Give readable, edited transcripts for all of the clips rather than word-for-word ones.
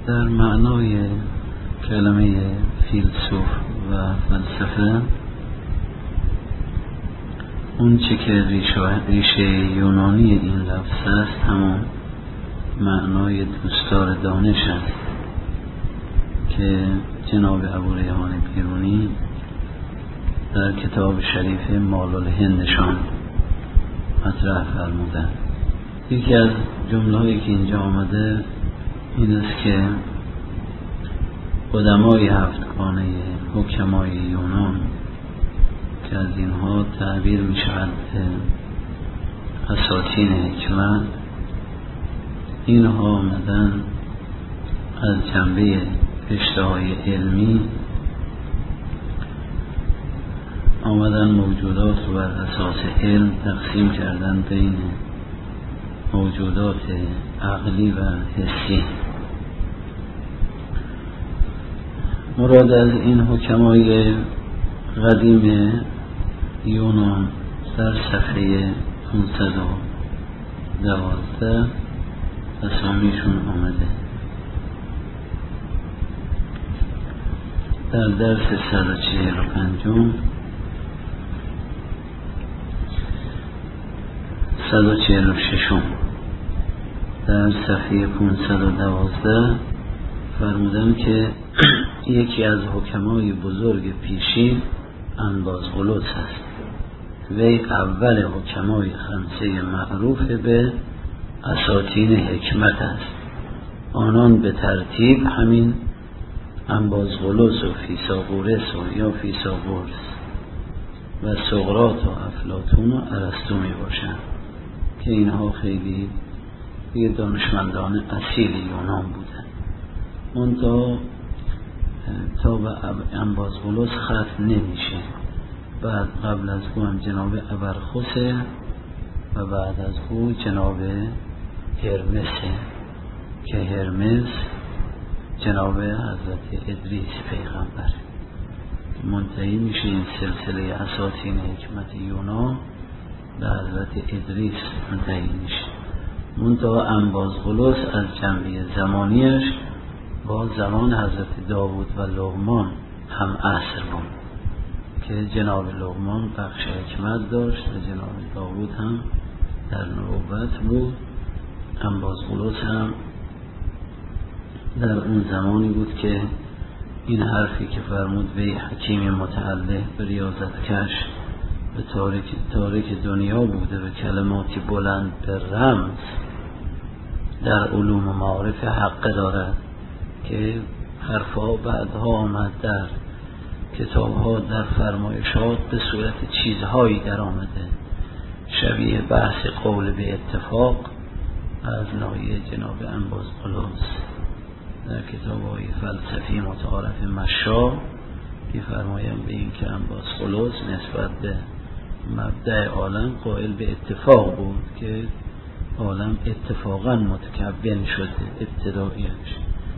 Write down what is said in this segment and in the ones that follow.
در معنای کلمه فیلسوف و فلسفه، اون چه که ریشه یونانی این لفظ است همون معنای دوستدار دانش است که جناب ابوریحان بیرونی در کتاب شریف مال الهندشان مطرح فرمودند. یکی از جمله‌هایی که اینجا آمده این است که قدمای هفتگانه حکمای یونان که از اینها تعبیر می شود به اساطین حکمت، اینها آمدن از جنبه اشتهای علمی آمدن موجودات رو بر اساس علم تقسیم کردن بین موجودات عقلی و حسی. مراد از این حکمای قدیم یونان در صفحه 512 اسامیشون آمده. در درس 146 در صفحه 512 فرمودن که یکی از حکمای بزرگ پیشین انبازغلوس است. وی اول حکمای خمسه معروف به اساطین حکمت است. آنان به ترتیب همین انبازغلوس و فیثاغورس یا فیثاغورس و سقراط و افلاطون و ارسطو می باشند که اینها خیلی دیگه دانشمندان اصیل یونان بودند. منتها تا به انبازغلوس ختم نمیشه. بعد قبل از او هم جناب ابرخوسه و بعد از او جناب هرمسه که هرمس جناب حضرت ادریس پیغمبر. منتهی میشه این سلسله اساطین حکمت یونان به حضرت ادریس منتهی میشه. منتها انبازغلوس از جنبه زمانیش با زمان حضرت داوود و لقمان هم عصر بود که جناب لقمان بخش حکمت داشت و جناب داوود هم در نبوت بود. انبازغلوس هم در اون زمانی بود که این حرفی که فرمود وی حکیم متعلق به ریاضت کش به تاریک دنیا بوده و کلماتی بلند به رمز در علوم و معارف حق دارد که حرفها بعدها آمد در کتابها در فرمایشات به صورت چیزهایی در آمده شبیه بحث قول به اتفاق از ناحیه جناب انبازغلوس در کتاب‌های فلسفی متعارف مشا که فرمایند به این که انبازغلوس نسبت به مبدأ عالم قائل به اتفاق بود که عالم اتفاقا متکون شده ابتداییش.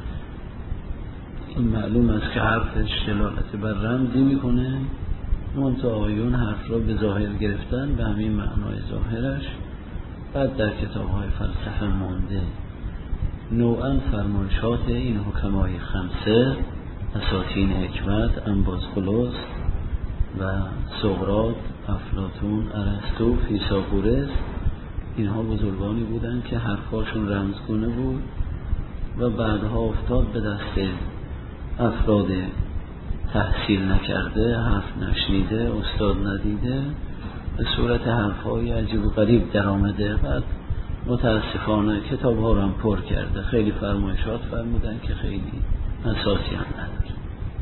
این معلوم است که حرفش دلالت بر رمزی میکنه، منتها آیون حرف را به ظاهر گرفتن به همین معنای ظاهرش. بعد در کتاب‌های فلسفه مانده نوعا فرمایشات این حکمای خمسه اساطین حکمت انبازغلوس و سقراط، افلاطون، ارسطو، فیثاغورس، اینها بزرگانی بودند که حرفاشون رمزگونه بود و بعدها افتاد به دست افراد تحصیل نکرده، حرف نشنیده، استاد ندیده، به صورت حرفهای عجیب و غریب در آمده. بعد متاسفانه کتاب ها رو هم پر کرده، خیلی فرمایشات فرمودن که خیلی اساسی هم نداره.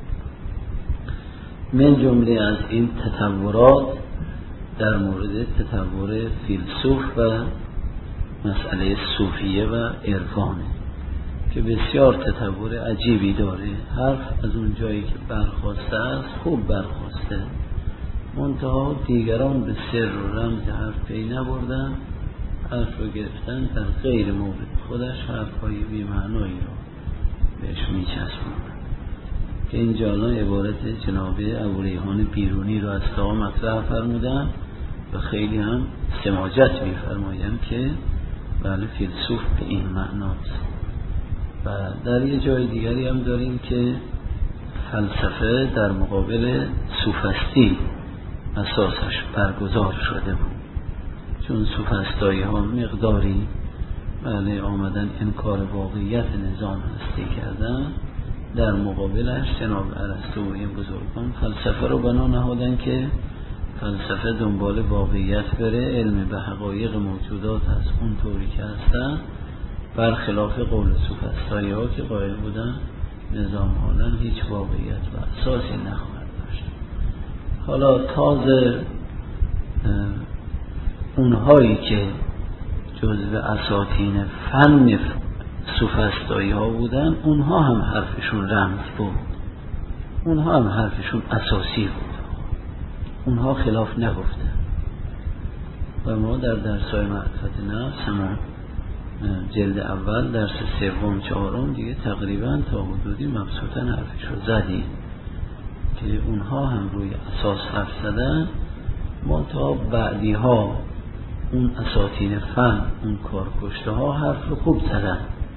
من جمله از این تطورات در مورد تطور فیلسوف و مسئله صوفیه و عرفانه که بسیار تطور عجیبی داره. حرف از اون جایی که برخواسته است خوب برخواسته، منتها دیگران به سر و رمز حرف پی نبردن، حرف رو گرفتن در غیر مورد خودش حرف‌های بی‌معنایی رو بهش میچسبوندن که اینجا الان عبارت جناب ابوریحان بیرونی رو از تا مطرح فرمودن و خیلی هم سماجت می‌فرمایند که بله فیلسوف به این معناست. و در یه جای دیگری هم داریم که فلسفه در مقابل سوفستی اساسش برگزار شده بود، چون سوفسطایی ها مقداری آمدن انکار واقعیت نظام هستی کردن، در مقابلش جناب ارسطو و این بزرگان فلسفه رو بنا نهادن که فلسفه دنبال واقعیت بره، علم به حقایق موجودات هست اون طوری که هستن، برخلاف قول سوفسطایی ها که قائل بودن نظام حالا هیچ واقعیت و اساسی نخواهد داشت. حالا تازه اونهایی که جزو اساطین فن سوفسطایی ها بودن، اونها هم حرفشون رمز بود، اونها هم حرفشون اساسی بود، اونها خلاف نگفتن. و ما در درس‌های معرفت نفس همون جلد اول درس سوم چهارم دیگه تقریبا تا حدودی مبسوطن حرفشو زدیم که اونها هم روی اساس حرف زدن، منتها بعدی ها اون اساطین فن، اون کارکشته ها حرف رو خوب زدن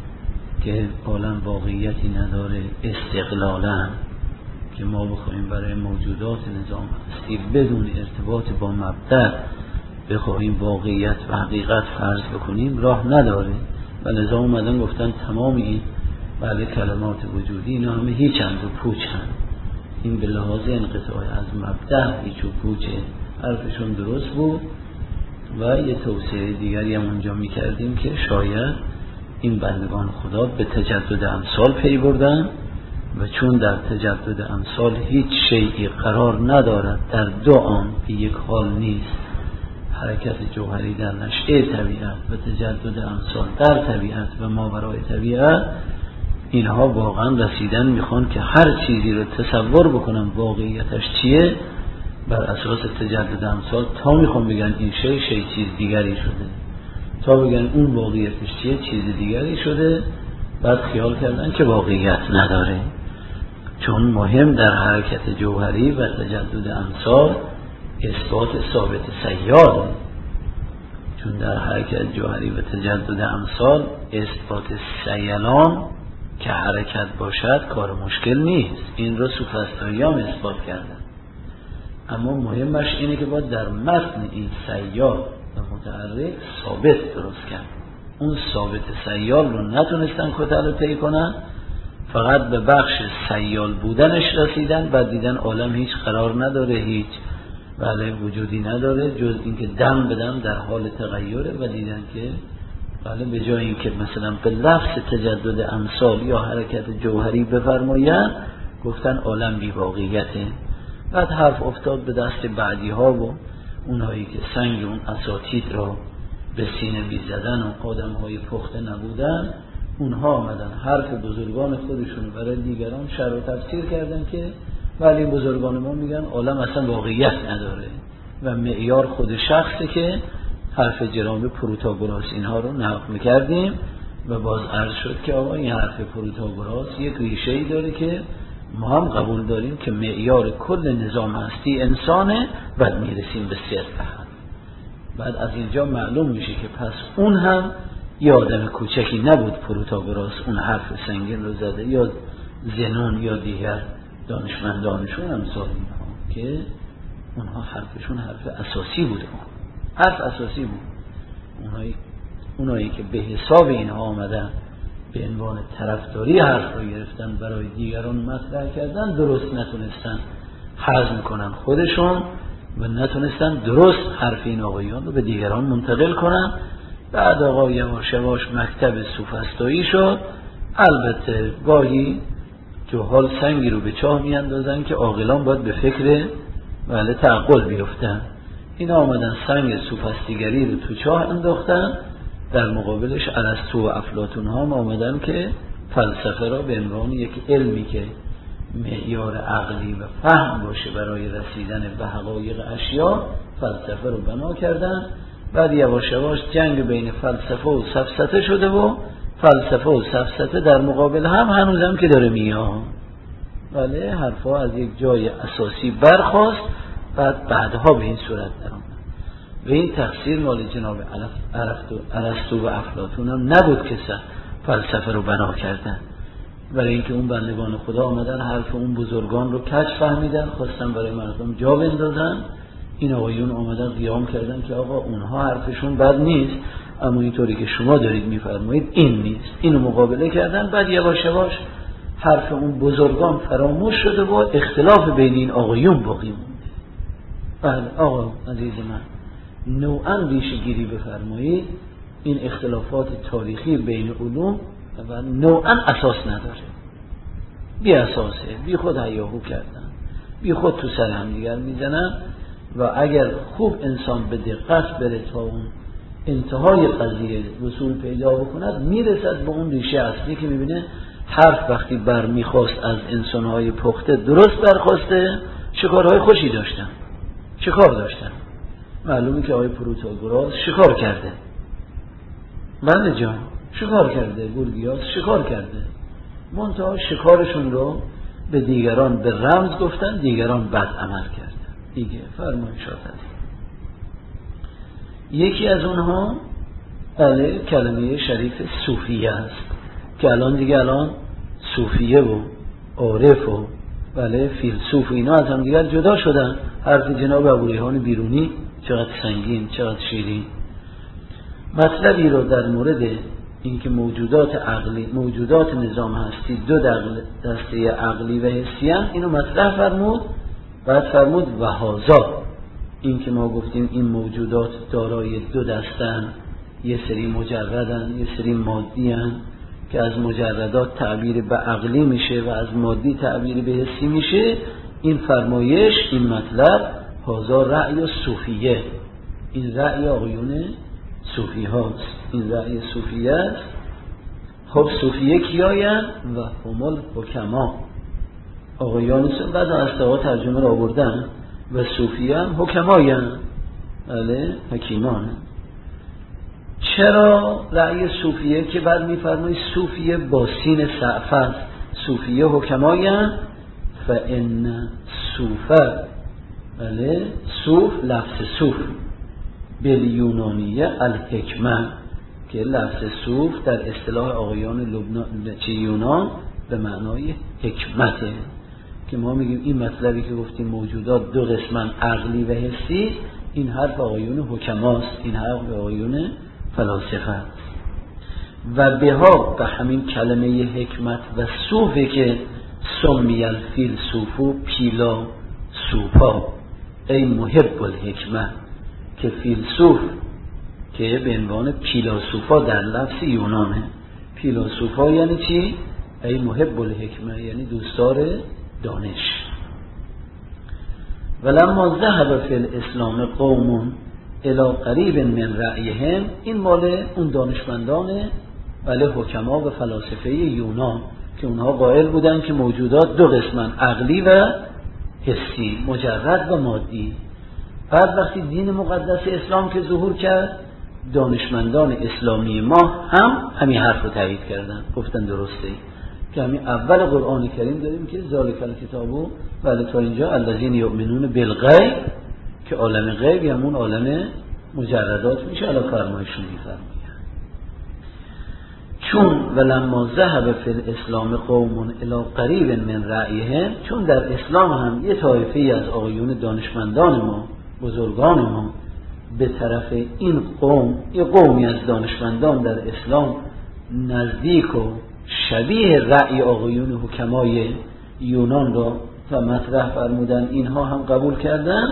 که عالم واقعیتی نداره، استقلالا که ما بخوایم برای موجودات نظام هستی بدون ارتباط با مبدأ بخوایم واقعیت و حقیقت فرض بکنیم راه نداره. و لذا اومدن گفتن تمام این کلمات وجودی اینا همه هیچ اند و پوچن، این به لحاظ انقطاع از مبدأ هیچ و پوچه. حرفشون درست بود. و یه توصیه دیگری هم اونجا میکردیم که شاید این بندگان خدا به تجدد امثال پی بردن و چون در تجدد امثال هیچ شیئی قرار ندارد در دو آن به یک حال نیست، حرکت جوهری در نشأه طبیعت و تجدد امثال در طبیعت و ماورای طبیعت، اینها واقعا رسیدن میخوان که هر چیزی رو تصور بکنن واقعیتش چیه بر اساس تجدد امثال، تا میخوان بگن این شی چیز دیگری شده، تا بگن اون واقعیتش چیه چیز دیگری شده، بعد خیال کردن که واقعیت نداره. چون مهم در حرکت جوهری و تجدد امثال اثبات ثابت سیال، چون در حرکت جوهری و تجدد امثال اثبات سیلان که حرکت باشد کار مشکل نیست، این رو سوفسطایی هم اثبات کردن. اما مهمش اینه که باید در متن این سیال و متحرک ثابت درست کرد. اون ثابت سیال رو نتونستن کتل رو طی کنن، فقط به بخش سیال بودنش رسیدن، بعد دیدن عالم هیچ قرار نداره، هیچ وجودی نداره جز اینکه دم به دم در حال تغییره، و دیدن که به جای اینکه مثلا به لفظ تجدد امثال یا حرکت جوهری بفرماین، گفتن عالم بی واقعیته. بعد حرف افتاد به دست بعدی ها و اونهایی که سنگ اون اساطید را به سینه می زدن و آدم های پخته نبودن، اونها آمدن حرف بزرگان خودشون برای دیگران شرح و تفسیر کردن که ولی بزرگان ما میگن عالم اصلا واقعیت نداره و معیار خود شخصه که حرف جناب پروتاگوراس اینها رو نقل میکردیم و باز عرض شد که آقا این حرف پروتاگوراس یک ریشه‌ای داره که ما هم قبول داریم که معیار کل نظام هستی انسانه، بعد میرسیم به صرف. بعد از اینجا معلوم میشه که پس اون هم یه آدم کوچکی نبود پروتاگوراس اون حرف سنگین رو زده، یا زنون یا دیگر دانشمندانشون امثال اینها که اونها حرفشون حرف اساسی بوده، حرف اساسی بود. اونایی که به حساب اینها آمدن به عنوان طرفداری حرف رو گرفتن برای دیگران مطرح کردن، درست نتونستن هضم کنن خودشون و نتونستن درست حرف این آقایان رو به دیگران منتقل کنن. بعد آقا یواش یواش مکتب سوفسطایی شد. البته گاهی جهال سنگی رو به چاه میاندازن که عاقلان باید به فکر تعقل بیفتن. اینا آمدن سنگ سوفسطیگری رو تو چاه انداختن، در مقابلش ارسطو و افلاطون ها آمدن که فلسفه را به عنوان یک علمی که معیار عقلی و فهم باشه برای رسیدن به حقایق اشیا، فلسفه رو بنا کردن. بعد یواش یواش جنگ بین فلسفه و سفسطه شده و فلسفه و سفسطه در مقابل هم هنوزم که داره میاد. ولی حرفا از یک جای اساسی برخاست، بعدها به این صورت در آمد. و این تقصیر مال جناب ارسطو و افلاطون هم نبود که فلسفه رو بنا کردن، برای اینکه اون بندگان خدا آمدن حرف اون بزرگان رو کج فهمیدن، خواستن برای مردم جا بندازن. این آقایون آمدن قیام کردن که آقا اونها حرفشون بد نیست، اما اینطوری که شما دارید میفرمایید این نیست. اینو مقابله کردن. بعد یواش یواش حرف اون بزرگان فراموش شده و اختلاف بین این آقایون باقی مونده. بله آقا عزیز من، نوعا ریشه گیری بفرمایید. این اختلافات تاریخی بین علوم و نوعا اساس نداره، بی اساسه، بی خود هیاهو کردن، بی خود تو سر هم دیگر میزنن. و اگر خوب انسان به دقت بره تا اون انتهای قضیه وصول پیدا بکند، میرسد به اون ریشه اصلی که میبینه حرف وقتی برمیخواست از انسانهای پخته درست برخواسته، چه کارهای خوشی داشتن، چه کار داشتن. معلومه که آقای پروتاگوراس شکار کرده، بله جان شکار کرده، گورگیاس شکار کرده، منتها شکارشون رو به دیگران به رمز گفتن، دیگران بد عمل کردن دیگه. فرمایشات هست. یکی از اونها بله کلمه شریف صوفیه است که الان دیگه صوفیه و عارف و بله فیلسوف و اینا از هم دیگر جدا شدن. حرف جناب ابوریحان بیرونی چقدر سنگین، چقدر شیرین. مطلبی رو در مورد اینکه موجودات عقلی، موجودات نظام هستی دو دسته عقلی و حسی هستند، اینو مطرح فرمود. بعد فرمود و هذا، این که ما گفتیم این موجودات دارای دو دستن، یه سری مجردن، یه سری مادی هن که از مجردات تعبیر به عقلی میشه و از مادی تعبیر به حسی میشه. این فرمایش، این مطلب هذا رأی صوفیه، این رأی آقایون صوفی هاست، این رأی صوفیه است. خب صوفیه کیاین؟ و همال حکما، آقایان بعد از ها ترجمه را آوردن و صوفیه هم حکماین، بله حکیمان. چرا رأی صوفیه که بعد میفرمایی صوفیه با سین سعف است، صوفیه حکماین؟ فان صوفه، بله صوف لفظ صوف بالیونانیه الحکمه، که لفظ صوف در اصطلاح آقایان لبنان یونان به معنای حکمته. که ما میگیم این مطلبی که گفتیم موجودات دو قسمن عقلی و حسی، این حرف آقایون حکماست، این حرف آقایون فلاسفه. و بها به همین کلمه حکمت و صوفه که سمی الفیلسوفو پیلا صوفا ای محب الحکمه، که فیلسوف که به عنوان پیلاسوفا در لفظ یونانه. پیلاسوفا یعنی چی؟ ای محب الحکمه، یعنی دوستدار دانش. ولما ذهب فی الاسلام قوم الی قریب من رأیهم، این مال اون دانشمندان بله حکما و فلاسفه یونان که اونها قائل بودن که موجودات دو قسمن، عقلی و حسی، مجرد و مادی. بعد وقتی دین مقدس اسلام که ظهور کرد، دانشمندان اسلامی ما هم همین حرف رو تایید کردن، گفتن درسته که همین اول قرآن کریم داریم که ذالک الکتاب بله تا اینجا الذین یؤمنون بالغیب، که عالم غیب یا همون عالم مجردات میشه. الان فرمایشون میفرمایند چون ولما ذهب فی الاسلام قوم الی قریب من رأیهم، چون در اسلام هم یه طایفه از آقایون دانشمندان ما، بزرگان ما، به طرف این قوم، یه قومی از دانشمندان در اسلام نزدیک و شبیه رأی آقایون حکمای یونان را و مطرح فرمودن، اینها هم قبول کردن.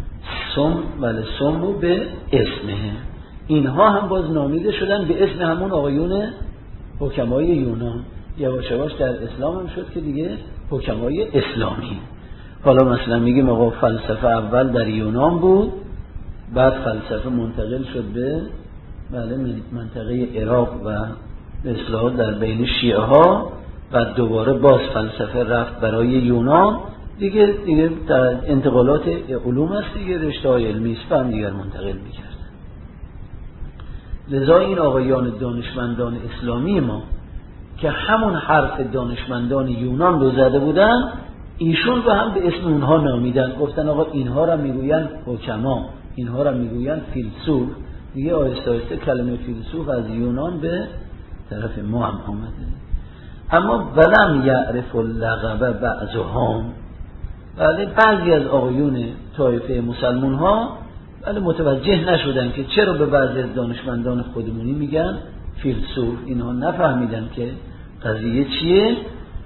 سمو به اسمه، اینها هم باز نامیده شدن به اسم همون آقایون حکمای یونان. یواش یواش در اسلام هم شد که دیگه حکمای اسلامی. حالا مثلا میگیم آقا فلسفه اول در یونان بود، بعد فلسفه منتقل شد به بله منطقه عراق و اصلاح در بین شیعه ها، بعد دوباره باز فلسفه رفت برای یونان دیگه در انتقالات علوم است دیگه، رشته های علمی است هم دیگر منتقل میکردن. لذا این آقایان دانشمندان اسلامی ما که همون حرف دانشمندان یونان رو زده بودن، ایشون رو هم به اسم اونها نامیدن، گفتن آقا اینها را میگوین حکما، اینها را میگوین فیلسوف. دیگه آهسته آهسته کلمه فیلسوف از یونان به طرف ما هم آمده. اما ولم یعرف اللقب بعضهم، بله بعضی از آقایون طایفه مسلمون ها بله متوجه نشدن که چرا به بعضی از دانشمندان خودمونی میگن فیلسوف. اینها نفهمیدن که قضیه چیه.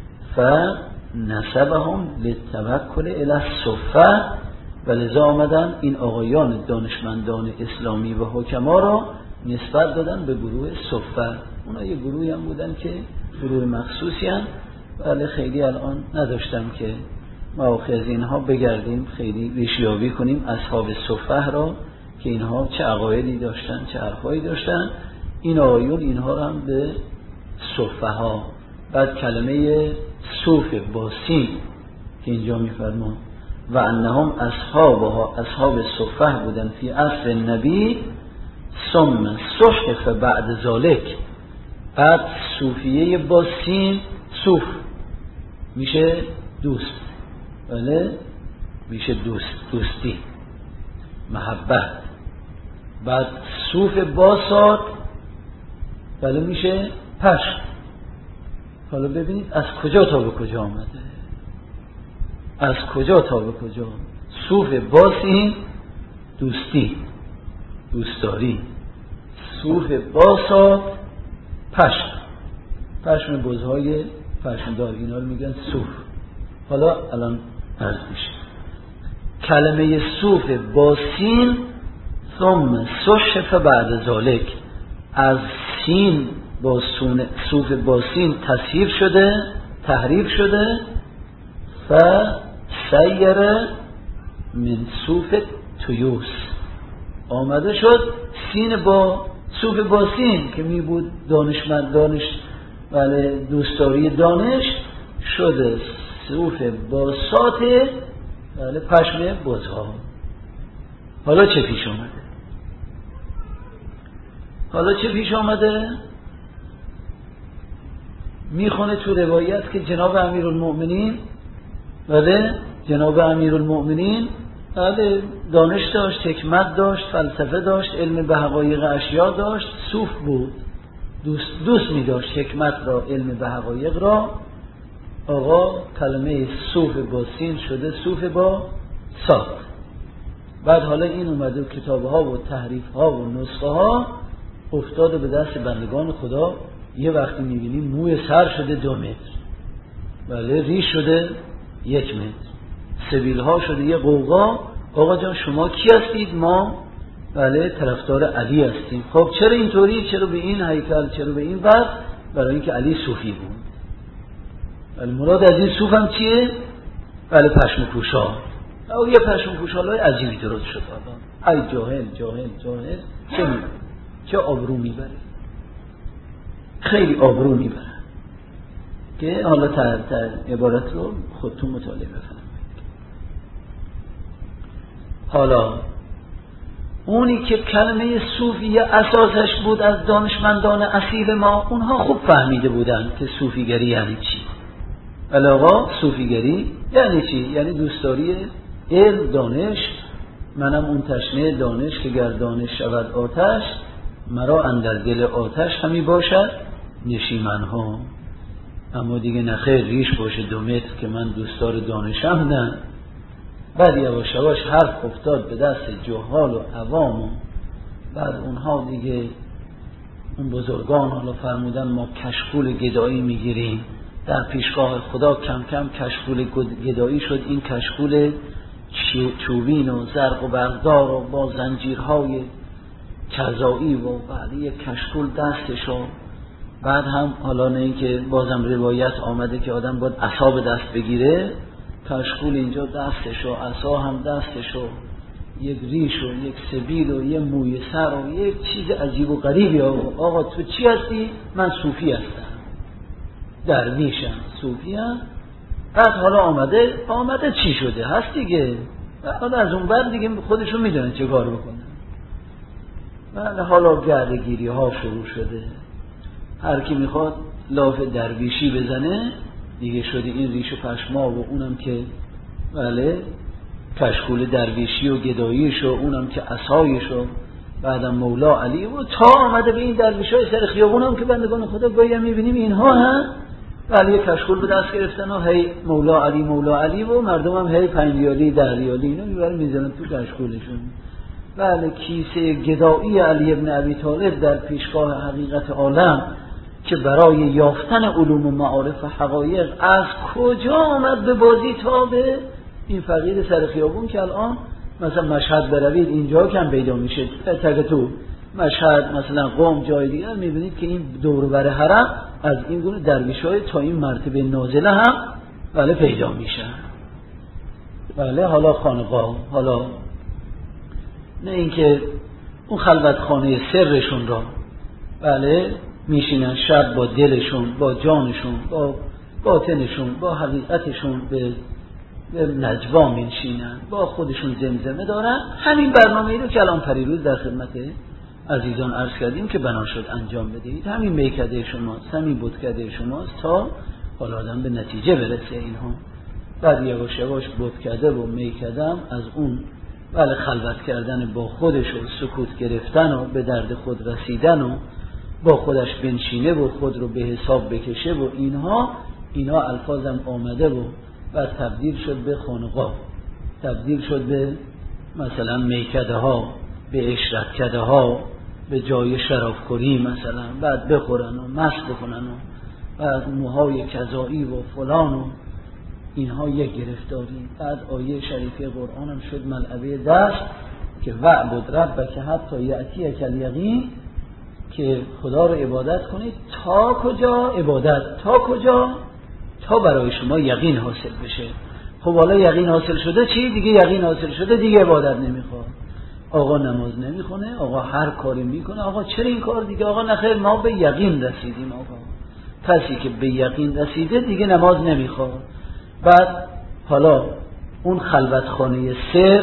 فنسبهم للتوکل الی الصفه، و لذا آمدن این آقایان دانشمندان اسلامی و حکما را نسبت دادن به گروه صفه. اونا یه گروهی هم بودن که گروه مخصوصی هم، ولی خیلی الان نداشتم که مواقع از اینها بگردیم خیلی ریشیابی کنیم اصحاب صفه را که اینها چه عقایدی داشتن، چه حرفایی داشتن. این آقایون اینها هم به صفه ها. بعد کلمه صوف با سین که اینجا میفرما و انهم اصحاب صفه بودن فی عصر نبی ثم صحف بعد ذالک. بعد صوفیه با سین، صوف میشه دوست، بله میشه دوستی، محبت. بعد صوف با صاد بله میشه پشت. حالا ببینید از کجا تا به کجا آمده، از کجا تا به کجا. صوف با سین دوستی، دوستداری. صوف با صاد پشم بزهای پشمدار، اینا رو میگن صوف. حالا الان عرض میشه کلمه صوف با سین ثم صحف بعد ذالک. از سین با صوف با سین تحریف شده فسیر من صوف تویوس. آمده شد سین با صوف با سین که می بود دانش ولی دوستداری دانش، شده صوف با سات ولی پشم بزها. حالا چه پیش آمده؟ میخونه تو روایت که جناب امیرالمؤمنین دانش داشت، حکمت داشت، فلسفه داشت، علم به حقایق اشیا داشت، صوف بود، دوست می داشت حکمت را، علم به حقایق را. آقا کلمه صوف با سین شده صوف با صاد. بعد حالا این اومده کتابه ها و تحریف ها و نسخه ها افتاده به دست بندگان خدا. یه وقتی میبینیم موی سر شده 2 متر، بله ریش شده 1 متر، سبیل ها شده یه قوقا. آقا جان شما کی هستید؟ ما بله طرفدار علی هستیم. خب چرا اینطوری؟ چرا به این هیکل؟ چرا به این وقت؟ برای اینکه علی صوفی بود. ولی مراد از این صوف هم چیه؟ بله پشم پوشا. او یه پشم پوشالای عجیبی درست شد. ای جاهل چه آبرو میبره، خیلی آبرو میبره. که حالا عبارت رو خودتون مطالعه بفرمایید. حالا اونی که کلمه صوفیه اساسش بود از دانشمندان اصیل ما، اونها خوب فهمیده بودن که صوفیگری یعنی چی. علاقه صوفیگری یعنی چی؟ یعنی دوستداری علم، دانش. منم اون تشنه دانش که گر دانش شود آتش، مرا اندر دل آتش همی باشد نشیمن ها. اما دیگه نخیر ریش باشه 2 متر که من دوستدار دانشم نه. بعد یواش یواش حرف افتاد به دست جهال و عوام و بعد اونها دیگه اون بزرگان حالا فرمودن ما کشکول گدایی میگیریم در پیشگاه خدا. کم کم کشکول گدایی شد. این کشکول چوبین و زرق و برقدار و با زنجیرهای کذایی و بعد یک کشکول دستشو. بعد هم حالا نه اینکه بازم روایت آمده که آدم باید عصا به دست بگیره، کشکول اینجا دستشو، عصا هم دستشو، یک ریش و یک سبیل و یک موی سر و یک چیز عجیب و غریبی. آقا تو چی هستی؟ من صوفی هستم، درویشم، صوفی هم. بعد حالا آمده چی شده هست دیگه. بعد از اون بعد دیگه خودشون میدونن چه کار بکنن. بعد حالا گردگیری ها شروع شده، هر کی میخواد لاف درویشی بزنه دیگه شده این ریش و پشما و اونم که بله کشکول درویشی و گداییش و اونم که عصایش و بعدم مولا علی و تا آمده به این درویشای سر خیابون هم که بندگان خدا گاهی میبینیم اینها هم ولی کشکول به دست گرفتن و هی مولا علی و مردم هم هی 5 ریالی 10 ریالی اینو میبرن میزنن تو کشکولشون. بله کیسه گدایی علی ابن ابی طالب در پیشگاه حقیقت عالم که برای یافتن علوم و معارف و حقایق از کجا آمد به بازی تا به این فقیر سر خیابون که الان مثلا مشهد بروید اینجا کم پیدا میشه، تک تو مشهد مثلا قم جای دیگر میبینید که این دور بر حرم از این گونه درویشای تا این مرتبه نازله هم بله پیدا میشن. بله حالا خانقاه، حالا نه اینکه اون خلوتخانه سرشون را بله میشینن شب با دلشون با جانشون با باطنشون با حقیقتشون به نجوا میشینن، با خودشون زمزمه دارن. همین برنامه‌ای رو که الان پریروز در خدمت عزیزان عرض کردیم که بنا شد انجام بدهید. همین میکده شماست، همین بتکده شماست تا حالا آدم به نتیجه برسه اینها. بعد یواش یواش بتکده و میکده هم از اون بله خلوت کردن با خودش و سکوت گرفتن و به درد خود رسیدن و با خودش بنشینه و خود رو به حساب بکشه و اینا الفاظم آمده و بعد تبدیل شد به خانقاه، تبدیل شد به مثلا میکده ها، به عشرتکده ها، به جای شرابخوری مثلا، بعد بخورن و مست بکنن و بعد موهای کذایی و فلان و اینها یک گرفتاری. بعد آیه شریفه قرآن هم شد ملعبه دست که وعبد ربک حتی یأتیک الیقین، که خدا رو عبادت کنید تا کجا؟ عبادت تا کجا؟ تا برای شما یقین حاصل بشه. خب حالا یقین حاصل شده چی؟ دیگه یقین حاصل شده دیگه عبادت نمیخواد. آقا نماز نمیخونه، آقا هر کاری میکنه، آقا چرا این کار دیگه؟ آقا نخیر ما به یقین رسیدیم. آقا کسی که به یقین رسیده دیگه نماز نمیخواد. بعد حالا اون خلوتخانه سر،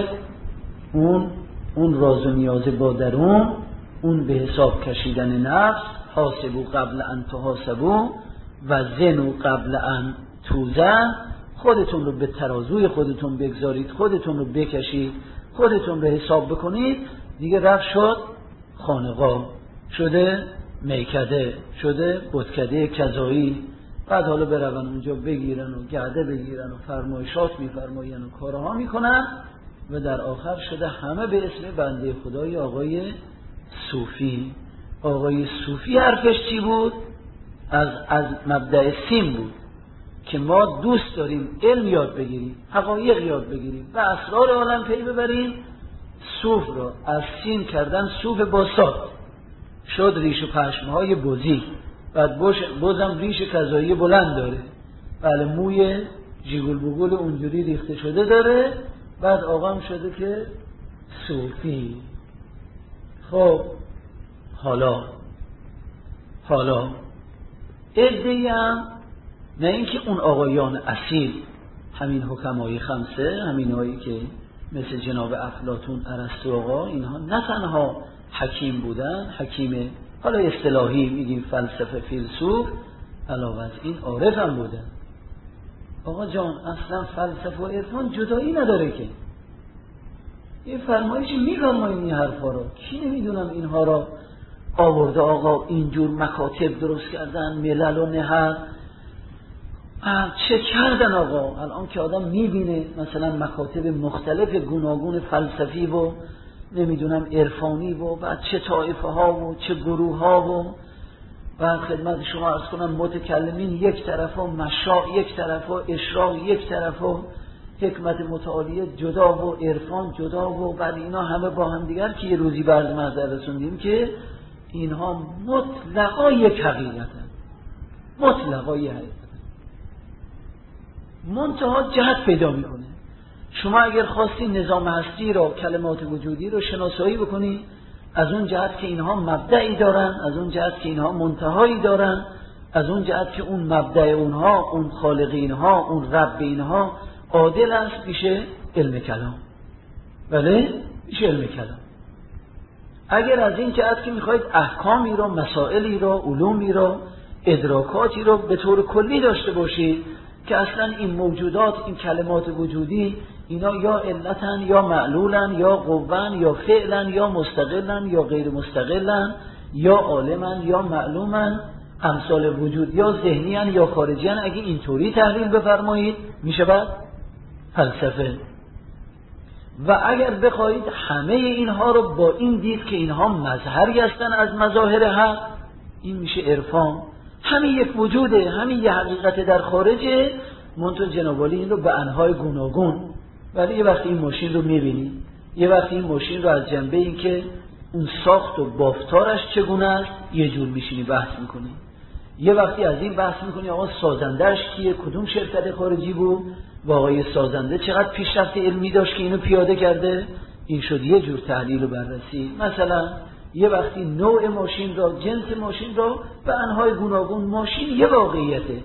اون راز و نیاز با درون، اون به حساب کشیدن نفس، حاسبو قبل ان تحاسبو و زنو قبل ان توزن، خودتون رو به ترازوی خودتون بگذارید، خودتون رو بکشید، خودتون رو حساب بکنید. دیگه رفت شد خانقاه، شده میکده، شده بتکده کذایی. بعد حالا برون اونجا بگیرن و گرده بگیرن و فرمایشات میفرماین و کارها میکنن و در آخر شده همه به اسم بنده خدای آقای صوفی. آقای صوفی حرفش چی بود؟ از مبدأ سین بود که ما دوست داریم علم یاد بگیریم، حقایق یاد بگیریم و اسرار عالم پی ببریم. صوف را از سین کردن صوف باسات، شد ریش و پشمهای بزی. بعد بزم ریش کذایی بلند داره، بله موی جیگل بگل اونجوری ریخته شده داره. بعد آقام شده که صوفی. خب حالا عده‌ای هم نه اینکه اون آقایان اصیل، همین حکمای خمسه، همین هایی که مثل جناب افلاطون، ارسطو آقا، اینها نه تنها حکیم بودن، حکیم حالا اصطلاحی میگیم فلسفه فیلسوف، علاوه از این عارف هم بودن. آقا جان اصلا فلسفه و عرفان جدایی نداره که. یه فرمایشی میفرماییم این حرفا رو، کی نمیدونم اینها را آورده آقا اینجور مکاتب درست کردن، ملل و نهر چه کردن آقا. الان که آدم میبینه مثلا مکاتب مختلف گوناگون فلسفی و نمیدونم عرفانی و بعد چه طایفه ها و چه گروه ها و بعد خدمت شما عرض کنم متکلمین یک طرف و مشاع یک طرف و اشراق یک طرف و حکمت متعالیه جدا و عرفان جدا و بعد اینا همه با هم دیگر که یه روزی برنامه از رسوندیم که اینها مطلقا یک حقیقتن، مطلقا یک حقیقتن، منتها جهت پیدا میکنه. شما اگر خواستی نظام هستی را، کلمات وجودی رو شناسایی بکنی، از اون جهت که اینها مبدعی دارن، از اون جهت که اینها منتهایی دارن، از اون جهت که اون مبدع اونها، اون خالق اینها، اون رب اینها عادل است، میشه علم کلام. بله میشه علم کلام. اگر از این جهت که میخواید احکامی را، مسائلی را، علومی را، ادراکاتی را به طور کلی داشته باشید که اصلا این موجودات، این کلمات وجودی، اینا یا علتن یا معلولن یا قوان یا فعلن یا مستقلن یا غیر مستقلن یا عالمن یا معلومن، امثال وجود یا ذهنیان یا خارجیان. اگه اینطوری تحلیل بفرمایید میشه بعد فلسفه. و اگر بخواهید همه اینها رو با این دید که اینها مظهری هستن از مظاهر حق، این میشه عرفان. همین یک وجوده، همین یه حقیقت در خارجه، منتها جناب عالی این رو به انواع گوناگون. ولی یه وقتی این ماشین رو میبینی، یه وقتی این ماشین رو از جنبه این که اون ساخت و بافتارش چگونه است یه جور میشینی بحث میکنی، یه وقتی از این بحث میکنی آقا سازندهش کیه، کدوم شرکت خارجی بود و آقای سازنده چقدر پیشرفت علمی داشت که اینو پیاده کرده. این شد یه جور تحلیل و بررسی. مثلا یه وقتی نوع ماشین را، جنس ماشین را به انواع گوناگون، ماشین یه واقعیته،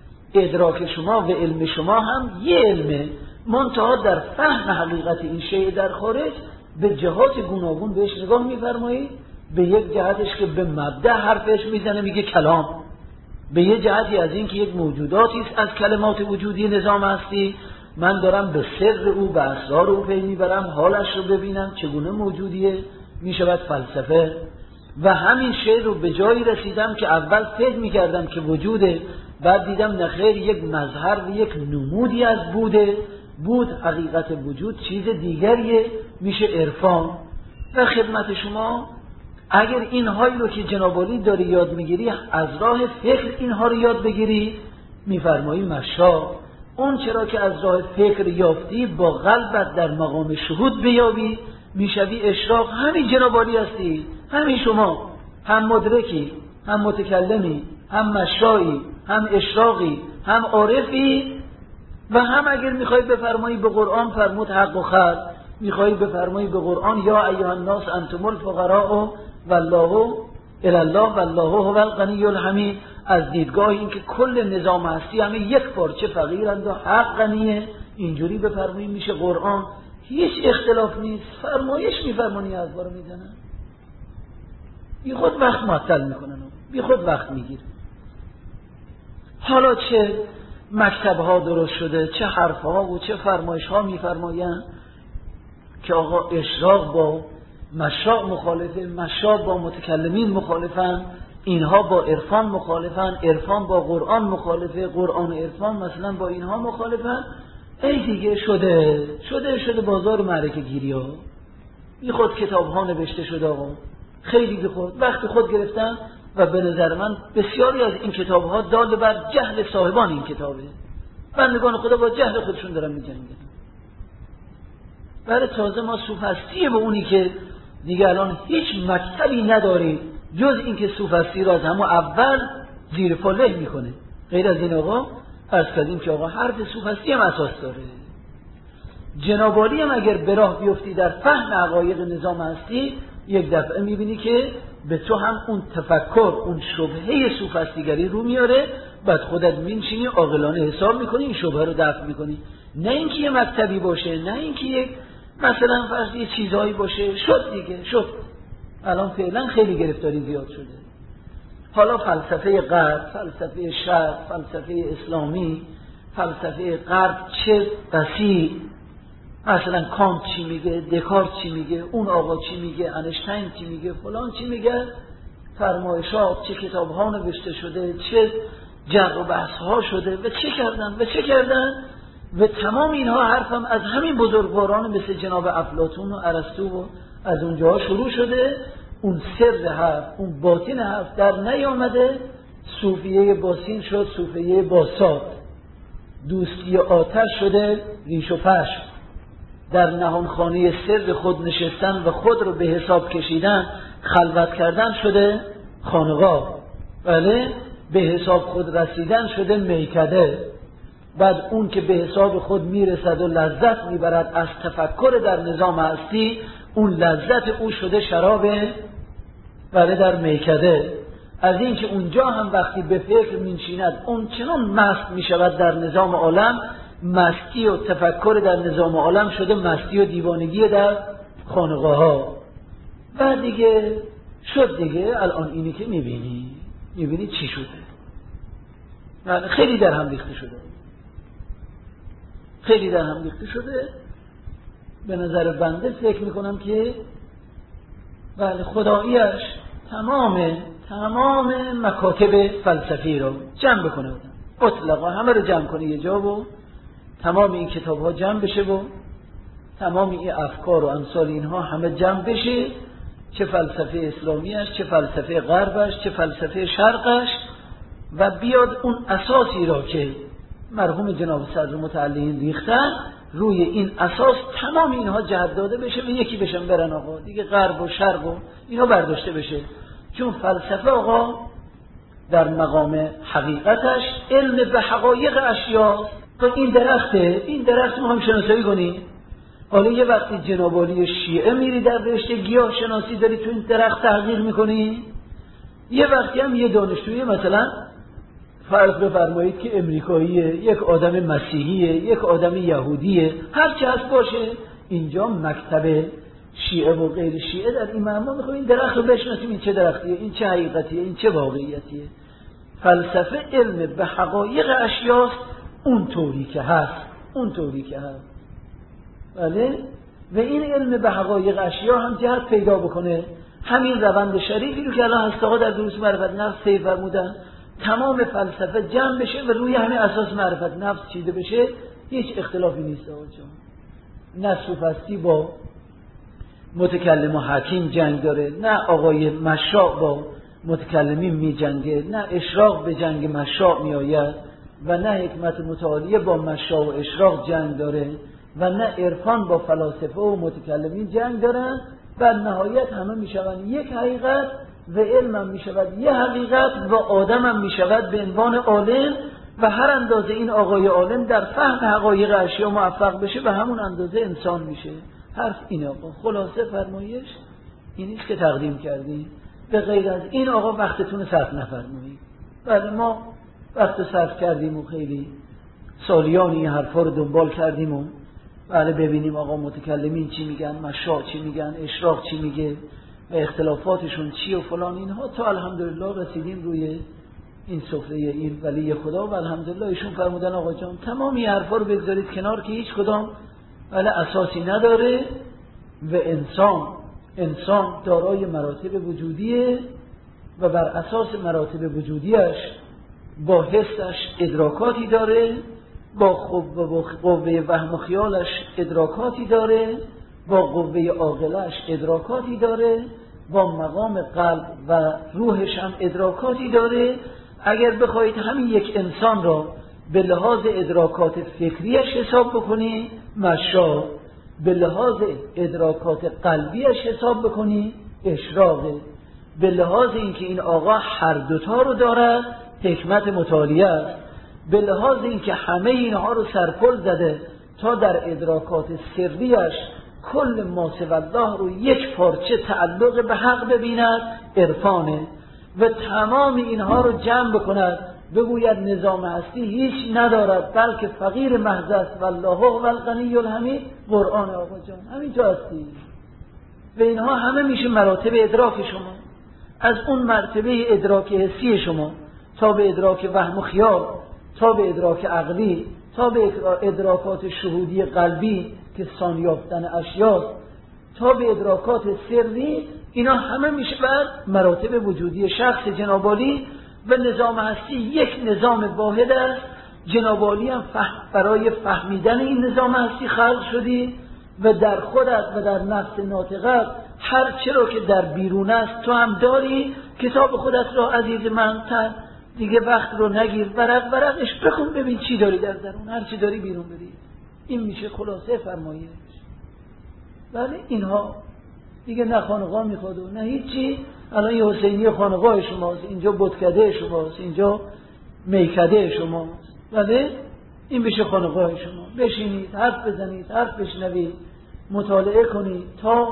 ادراک شما و علم شما هم یه علمه، منتها در فهم حقیقت این شیء در خارج به جهات گوناگون بهش نگاه می‌فرمایید. به یک جهتش که به مبدأ حرفش میزنه میگه کلام، به یه جهتی از این که یک موجوداتی است از کلمات وجودی نظام هستی، من دارم به سر او، به اسرار او پی میبرم، حالش رو ببینم چگونه موجودیه، میشود فلسفه. و همین شی رو به جایی رسیدم که اول فکر میکردم که وجوده، بعد دیدم نخیر، یک مظهر و یک نمودی از بوده، بود حقیقت وجود چیز دیگریه، میشه عرفان. و خدمت شما اگر اینهایی رو که جناب عالی داری یاد میگیری از راه فکر اینها رو یاد بگیری، میفرمایی مشا اون چرا که از راه فکر یافتی با قلبت در مقام شهود بیابی، میشوی اشراق. همین جناب عالی هستی، همین شما، هم مدرکی، هم متکلمی، هم مشایی، هم اشراقی، هم عارفی. و هم اگر میخوای بفرمایی به قرآن فرمود حق و خلق، میخوای بفرمایی به قرآن یا ایها الناس انتم الفقراء والله الی الله والله هو الغنی الحمید، از دیدگاه این که کل نظام هستی همه یک پارچه فقیرند و حق غنیه، اینجوری بفرمایی میشه قرآن. هیچ اختلاف نیست، فرمایش میفرمانی از بارو میزنن، بی خود وقت معطل میکنن، بی خود وقت میگیره. حالا چه مکتبها درست شده، چه حرفها و چه فرمایشها میفرمایند که آقا اشراق با مشاء مخالفه، مشاء با متکلمین مخالفن، اینها با عرفان مخالفن، عرفان با قرآن مخالفه، قرآن و عرفان مثلا با اینها مخالفن. ای دیگه شده بازار معرکه گیری ها، بی خود کتاب ها نوشته شده آقا، خیلی بی خود وقت خود گرفتن. و به نظر من بسیاری از این کتاب ها دال بر جهل صاحبان این کتابه، بندگان خدا با جهل خودشون دارن می‌جنگن. برای تازه ما سوفسطیه به اونی که دیگه الان هیچ مکتبی نداری جز این که سوفسطی را از همون اول زیر پا له میکنه. غیر از این آقا عرض کردیم که آقا حرف سوفسطی هم اساس داره. جناب عالی هم اگر به راه بیفتی در فهم عقاید نظام هستی، یک دفعه میبینی که به تو هم اون تفکر، اون شبهه سوفسطیگری رو میاره، بعد خودت می‌نشینی عاقلانه حساب میکنی، این شبهه رو دفع میکنی. نه اینکه یه مکتبی باشه، نه اینکه یک مثلا فرض یه چیزایی باشه، شد دیگه شد. الان فعلا خیلی گرفتاری زیاد شده. حالا فلسفه غرب، فلسفه شرق، فلسفه اسلامی، فلسفه غرب چه وسیع، مثلا کانت چی میگه، دکارت چی میگه، اون آقا چی میگه، انشتین چی میگه، فلان چی میگه، فرمایشات چه کتاب ها نوشته شده، چه جر و بحث ها شده و چه کردن و تمام اینها حرفم از همین بزرگواران مثل جناب افلاطون و ارسطو و از اونجاها شروع شده. اون سر حرف، اون باطن حرف در نیامده، صوفیه باسین شد صوفیه باساد، دوستی آتش شده ریش و پشم، در نهانخانه سر خود نشستن و خود رو به حساب کشیدن، خلوت کردن شده خانقاه، بله، به حساب خود رسیدن شده میکده. بعد اون که به حساب خود میرسد و لذت میبرد از تفکر در نظام هستی، اون لذت او شده شراب، بله، در میکده. از این که اونجا هم وقتی به فکر می‌نشیند اون چنان مست میشود در نظام عالم، مستی و تفکر در نظام عالم شده مستی و دیوانگی در خانقاه ها. بعد دیگه شد دیگه. الان اینی که میبینی چی شده، یعنی خیلی در هم ریخته شده. خیلی در هم ریخته شده. به نظر بنده فکر میکنم که بله خداییش تمام مکاتب فلسفی رو جمع بکنه بودن، اطلاقا همه رو جمع کنه یه جا و تمام این کتاب ها جمع بشه و تمام این افکار و امثال اینها همه جمع بشه، چه فلسفه اسلامیش، چه فلسفه غربش، چه فلسفه شرقش، و بیاد اون اساسی را که مرحوم جناب صدر متعلین ریختن روی این اساس تمام اینها جهت داده بشه و یکی بشن برن آقا دیگه غرب و شرق و اینها برداشته بشه. چون فلسفه آقا در مقام حقیقتش علم به حقایق اشیاست. تو این درخت ما هم شناسایی کنی. حالا یه وقتی جنابالی شیعه میری در رشته گیاه شناسی داری تو این درخت تحقیق میکنی، یه وقتی هم یه دانشجوی مثلا فرض بفرمایید که امریکاییه، یک آدم مسیحیه، یک آدم یهودیه، هر چه هست باشه، اینجا مکتب شیعه و غیر شیعه در این معما میخوام این درخت رو بشناسیم، این چه درختیه، این چه حقیقتیه، این چه واقعیتیه. فلسفه علم به حقایق اشیاست، اون طوری که هست. بله، و این علم به حقایق اشیا هم جهت پیدا بکنه همین روند شریفی رو که الان هست در دروس معرفت نفس طی فرمودن، تمام فلسفه جمع بشه و روی همین اساس معرفت نفس چیده بشه. هیچ اختلافی نیست آقا جان. نه صوفستی با متکلم و حکیم جنگ داره، نه آقای مشاء با متکلمین می جنگه، نه اشراق به جنگ مشاء می آید و نه حکمت متعالیه با مشاء و اشراق جنگ داره و نه عرفان با فلاسفه و متکلمین جنگ دارن. و نهایت همه می شوند یک حقیقت و علم هم می شود یک حقیقت و آدم هم می شود به عنوان عالم، و هر اندازه این آقای عالم در فهم حقایق اشیا موفق بشه و همون اندازه انسان میشه. حرف این آقا خلاصه فرمایش اینیست که تقدیم کردیم. به غیر از این آقا وقتتون صرف نفرمایید. بله ما وقت صرف کردیم و خیلی سالیان این حرفا رو دنبال کردیم و بله ببینیم آقا متکلمین چی میگن، مشاء چی میگن، اشراق چی میگه و اختلافاتشون چی و فلان اینها، تا الحمدلله رسیدیم روی این سفره این ولی خدا و الحمدلله ایشون فرمودن آقا جان تمام این حرفا رو بگذارید کنار که هیچ کدام ولی اساسی نداره و انسان دارای مراتب وجودیه و بر اساس مراتب وجودیش با حسش ادراکاتی داره، با قوه وهم و خیالش ادراکاتی داره، با قوه عاقلش ادراکاتی داره، با مقام قلب و روحش هم ادراکاتی داره. اگر بخواید همین یک انسان را به لحاظ ادراکات فکریش حساب بکنی مشاء، به لحاظ ادراکات قلبیش حساب بکنی اشراقه، به لحاظ اینکه این آقا هر دوتا رو دارد حکمت متعالیه است، به لحاظ اینکه همه اینها رو سرپل زده تا در ادراکات سریش کل ما سوی الله رو یک پارچه تعلق به حق ببیند عرفانه و تمام اینها رو جمع بکند بگوید نظام هستی هیچ ندارد بلکه فقیر محض است والله هو الغنی الحمید. قرآن آقا جان همین تو هستی و اینها همه میشه مراتب ادراک شما، از اون مرتبه ادراک حسی شما تا به ادراک وهم و خیال، تا به ادراک عقلی، تا به ادراکات شهودی قلبی که سان یافتن اشیاست، تا به ادراکات سری، اینا همه میشه بر مراتب وجودی شخص جناب عالی و نظام هستی یک نظام واحد است. جناب عالی هم برای فهمیدن این نظام هستی خلق شدی و در خودت و در نفس ناطقت هر چه رو که در بیرون است تو هم داری. کتاب خودت را عزیز من دیگه وقت رو نگیر، ورقش بخون ببین چی داری در درون، هر چی داری بیرون بری. این میشه خلاصه فرمایش. بله اینها دیگه نه خانقاه میخواد و نه هیچی. الان یه حسینی خانقاه شماست، اینجا بتکده شماست، اینجا میکده شماست. بله این بشه خانقاه شما. بشینید حرف بزنید، حرف بشنوید، مطالعه کنید تا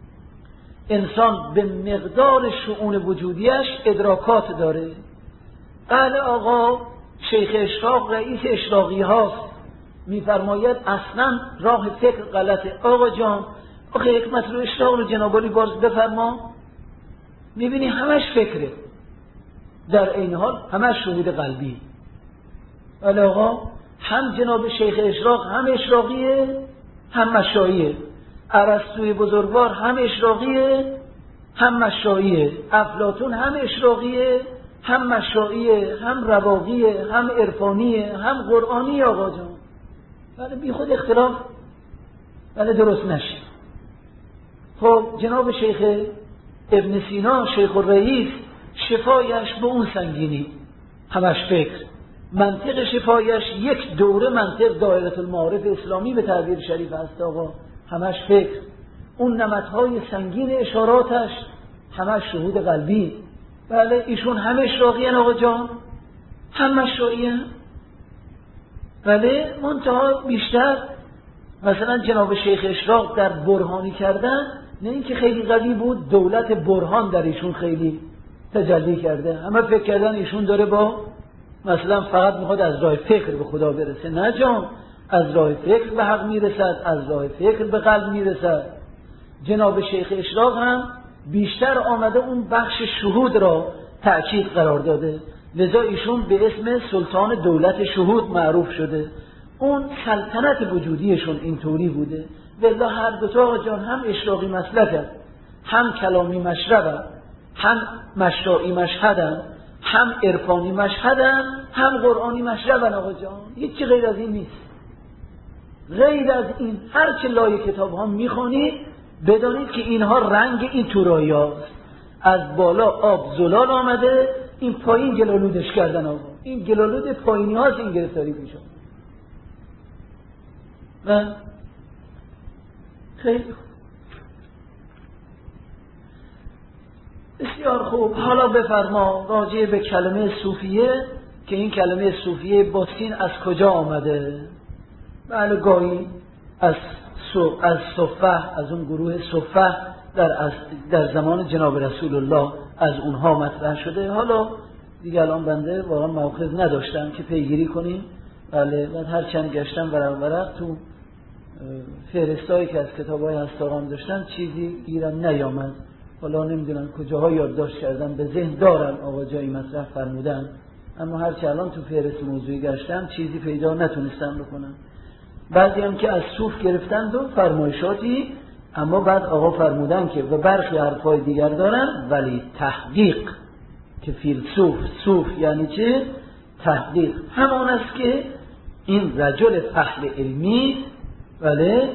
انسان به مقدار شؤون وجودیش ادراکات داره. بله آقا شیخ اشراق رئیس اشراقی هاست، میفرماید اصلا راه فکر غلطه. آقا جان آخه حکمت رو اشراق رو جنابالی باز بفرما، میبینی همش فکره، در این حال همش شهود قلبی. ولی آقا هم جناب شیخ اشراق هم اشراقیه هم مشاییه، ارسطوی بزرگوار هم اشراقیه هم مشاییه، افلاطون هم اشراقیه هم مشاییه، هم رواقیه هم عرفانیه هم قرآنی. آقا جان ولی بی خود اختلاف ولی درست نشه. خب جناب شیخ ابن سینا شیخ الرئیس شفایش به اون سنگینی همش فکر، منطق شفایش یک دوره منطق دایره المعارف اسلامی به تعبیر شریف هست آقا، همش فکر. اون نمطهای سنگین اشاراتش همش شهود قلبی. بله ایشون هم اشراقی آقا جان هم مشایی. بله منتها بیشتر مثلا جناب شیخ اشراق در برهانی کردن نه اینکه خیلی قوی بود، دولت برهان در ایشون خیلی تجلی کرده. همه فکر کردن ایشون داره با مثلا فقط میخواد از راه فکر به خدا برسه. نه جان، از راه فکر به حق میرسد، از راه فکر به قلب میرسد. جناب شیخ اشراق هم بیشتر آمده اون بخش شهود را تأکید قرار داده، لذا ایشون به اسم سلطان دولت شهود معروف شده. اون سلطنت وجودیشون اینطوری بوده. والله هر دوتا آقا جان هم اشراقی مسلکه، هم کلامی مشربه، هم مشرعی مشهدن، هم عرفانی مشهدن، هم قرآنی مشربن. آقا جان هیچی غیر از این نیست. غیر از این هر چه لای کتاب ها میخونید بدانید که اینها رنگ این تورایی هاست. از بالا آب زلال آمده، این پایین گلالودش کردن. آقا این گلالود پایینی هاست، این گرفتاری پیش آمده. و خیلی بسیار خوب. حالا بفرما راجع به کلمه صوفیه که این کلمه صوفیه با سین از کجا آمده؟ بله گاهی از صفه، از اون گروه صفه در زمان جناب رسول الله از اونها مطرح شده. حالا دیگه الان بنده واقعا موقف نداشتم که پیگیری کنیم. بله بعد هر چند گشتم ورق تو فهرستایی که از کتاب‌های هستاران داشتم چیزی گیرم نیامد. حالا نمیدونم کجاها یادداشت کردم، به ذهن دارم آقا جایی مطرح فرمودن، اما هرچه الان تو فهرست موضوعی گشتم چیزی پیدا نتونستم بکنم. بعضی هم که از صوف گرفتند و فرمایشاتی، اما بعد آقا فرمودن که و برخی حرفای دیگر دارن ولی تحقیق که فیلسوف صوف یعنی چه؟ تحقیق. همان است که این رجل فحل علمی، بله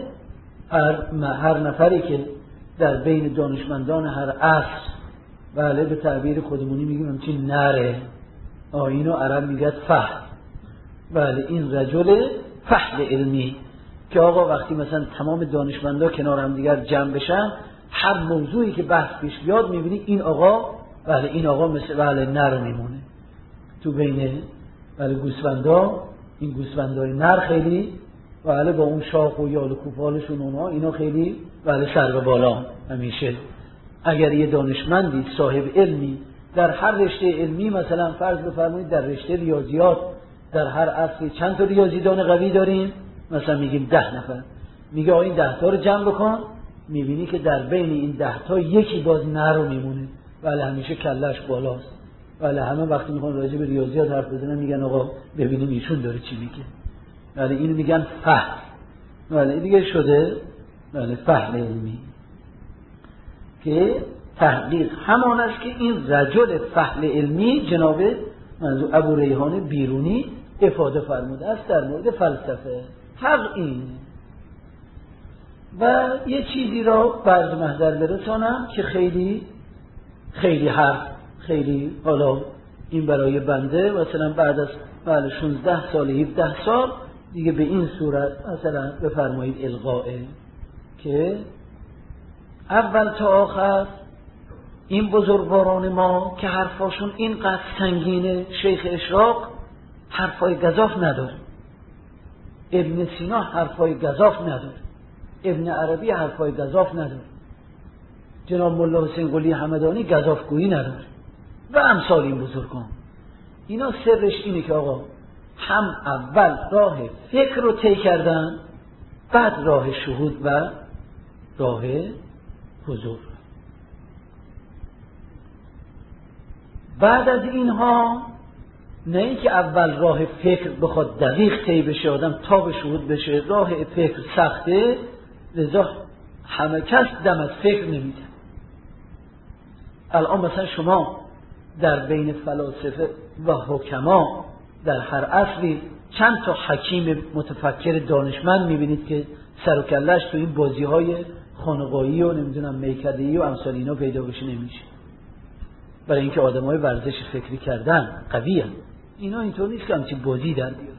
هر نفری که در بین دانشمندان هر عصر، بله به تعبیر خودمونی میگیم چی نره، اینو عرب میگه فحل. بله این رجل فحل علمی که آقا وقتی مثلا تمام دانشمندا کنار هم دیگر جمع بشن، هر موضوعی که بحث پیش بیاد میبینی این آقا، بله این آقا مثل بله نر میمونه تو بین بله گوسفندا. این گوسفندای نر خیلی بله با اون شاخ و یال و کوپالشون اونها اینا خیلی بله سر به بالا همیشه. اگر یه دانشمندی صاحب علمی در هر رشته علمی، مثلا فرض بفرمایید در رشته ریاضیات در هر عصری چند تا ریاضیدان قوی داریم، مثلا میگیم 10 نفر، میگه این 10 تا رو جمع بکن، میبینی که در بین این 10 تا یکی باز نر رو میمونه، بله همیشه کلش بالاست. بله همه وقتی میخوان راجع به ریاضیات حرف بزنن میگن آقا ببینیم ایشون داره چی میگه. بله اینو میگن فحل. بله دیگه شده بله فحل علمی که تحقیق. همان است که این رجل فحل علمی جناب منظور ابو ریحان بیرونی افاده فرموده است در مورد فلسفه. حق این. و یه چیزی را برز محضر برسانم که خیلی خیلی حالا این برای بنده مثلا بعد از 16 سال 17 سال دیگه به این صورت مثلا بفرمایید القائه که اول تا آخر این بزرگواران ما که حرفاشون اینقدر سنگینه، شیخ اشراق حرفای گزاف نداره، ابن سینا حرفای گزاف نداره، ابن عربی حرفای گزاف نداره، جناب ملا حسین قلی همدانی گزافگویی نداره و امثال این بزرگان. اینا سرش اینه که آقا هم اول راه فکر رو طی کردن، بعد راه شهود و راه حضور. بعد از اینها نه اینکه اول راه فکر بخواد دقیق طی بشه، آدم تا به شهود بشه. راه فکر سخته، لذا همه کس دم از فکر نمیده. الان مثلا شما در بین فلاسفه و حکما در هر عصری چند تا حکیم متفکر دانشمند میبینید که سر و کله‌اش تو این بازی‌های خانقاهی و نمیدونم میکده‌ای و امثال اینا پیدا بشه نمیشه. برای اینکه آدمای ورزش فکری کردن قویه. اینا اینطور نیست که همچین بازی در بیاره.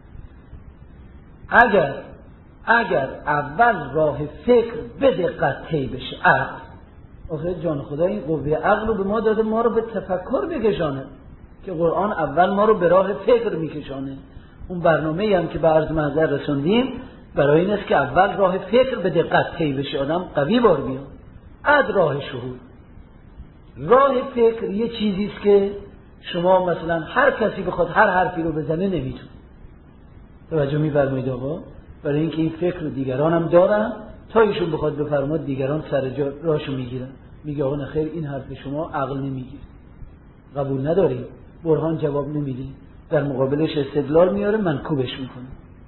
اگر اول راه فکر به دقت طی بشه، آخه جان خدا این قوه عقل رو به ما داده، ما رو به تفکر بکشانه، که قرآن اول ما رو به راه فکر میکشانه. اون برنامه‌ای هم که به عرض محضر رسوندیم برای این است که اول راه فکر به دقت طی بشه، آدم قوی بار بیاد. راه شهود. راه فکر یه چیزی است که شما مثلا هر کسی بخواد هر حرفی رو بزنه نمیتونه. توجه می‌فرمایید آقا؟ برای اینکه این فکر رو دیگران هم دارن، تا ایشون بخواد بفرماد دیگران سر جا راشو میگیرن، میگه آقا نخیر این حرف شما عقل نمیگیره، قبول نداری، برهان جواب نمیدی، در مقابلش استدلال میاره، منکوبش میکنه.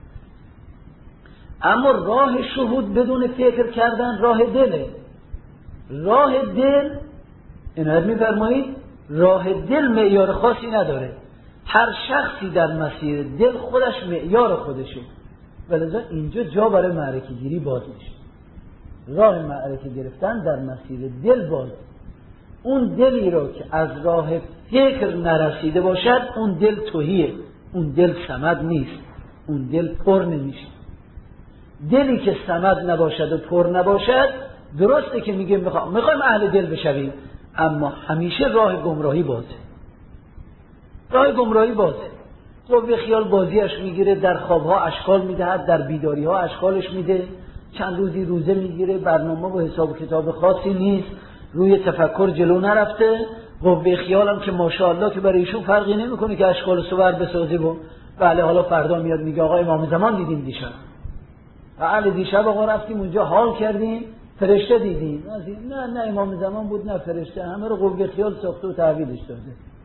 اما راه شهود بدون فکر کردن راه دله. راه دل عنایت میفرمایید، راه دل معیار خاصی نداره. هر شخصی در مسیر دل خودش معیار خودشه، ولذا اینجا جا برای معرکه گیری باز میشه. راه معرکه گرفتن در مسیر دل باز. اون دلی رو که از راه فکر نرسیده باشد، اون دل تهیه، اون دل صمد نیست، اون دل پر نمیشه. دلی که صمد نباشد و پر نباشد، درسته که میگه میخوایم اهل دل بشویم، اما همیشه راه گمراهی بازه. راه گمراهی بازه. قوه خیال بازیش میگیره، در خوابها اشکال میدهد، در بیداریها اشکالش میده، چند روزی روزه میگیره، برنامه و حساب کتاب خاصی نیست، روی تفکر جلو نرفته. قوه خیال هم که ماشاءالله که برای ایشون فرقی نمیکنه که اشکال صور بسازه و بله حالا فردا میاد میگه آقا امام زمان دیدیم دیشب، بله دیشب آقا رفتیم اونجا حال کردیم فرشته دیدیم. نه امام زمان بود نه فرشته، همه رو قوه خیال ساخته و تحویلش داده.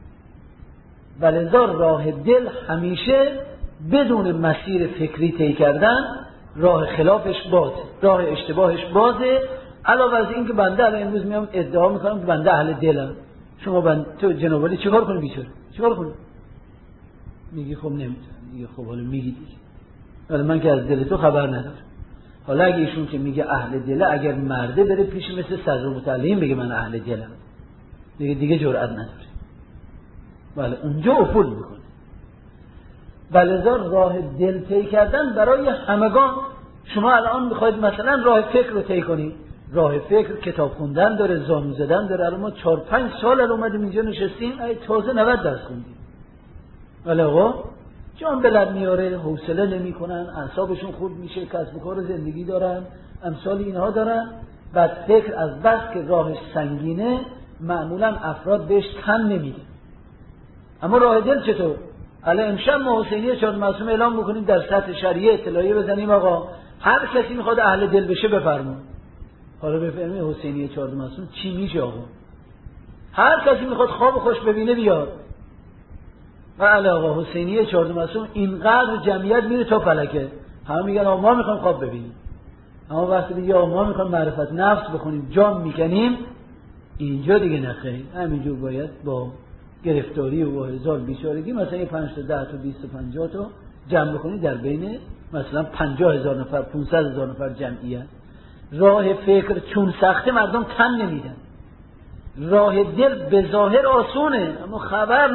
ولذا راه دل همیشه بدون مسیر فکری طی کردن راه خلافش بازه، راه اشتباهش بازه. علاوه از این که بنده الان امروز میام ادعا میکنم که بنده اهل دلم، شما تو جناب علی چیکار کنی بیچاره؟ چیکار کنی؟ میگی خب نمیتونم. میگه خب حالا میگی دیگه، ولی من که از دل تو خبر ندارم. حالا اگه ایشون که میگه اهل دله، اگر مرده بره پیش مثل صدر متعلیم بگه من اهل دلم، دیگه جرئت نداره، بله اونجا افول میکنه. ولذا راه دل طی کردن برای همگان. شما الان میخواید مثلا راه فکر رو طی کنید، راه فکر کتاب خوندن داره، زانو زدن داره. الان ما 4-5 سال اومدیم اینجا نشستیم، تازه 90 درس خوندیم، ولی آقا جان بلد میاره، حوصله نمیکنن، اعصابشون خورد میشه، کسب و کار زندگی دارن، امثال اینها دارن. بعد فکر از بس که راهش سنگینه معمولا افراد بهش تن نمیده. اما راه دل چطور؟ الان امشب ما حسینیه 4 معصوم اعلام بکنیم، در سطح شریعه اطلاعیه بزنیم آقا هر کسی میخواد اهل دل بشه بفرمون. حالا بفرمایید حسینیه 4 معصوم چی میشه آقا؟ هر کسی میخواد خواب خوش ببینه بیاد. بله آقا حسینیه 4 معصوم اینقدر جمعیت میره تا فلکه، همه میگن آقا ما میخوایم خواب ببینیم. اما وقتی میگه آقا ما میخوایم معرفت نفس بخونیم جام میکنیم، اینجا دیگه نخیر. همینجور باید با گرفتاری و با هزار بیچارگی مثلا 5 تا 10 تا 20 تا 50 تا جمع بکنید در بین مثلا 50,000 نفر 500,000 نفر جمعیت. راه فکر چون سخته مردم تن نمیدن. راه دل به ظاهر آسونه اما خبر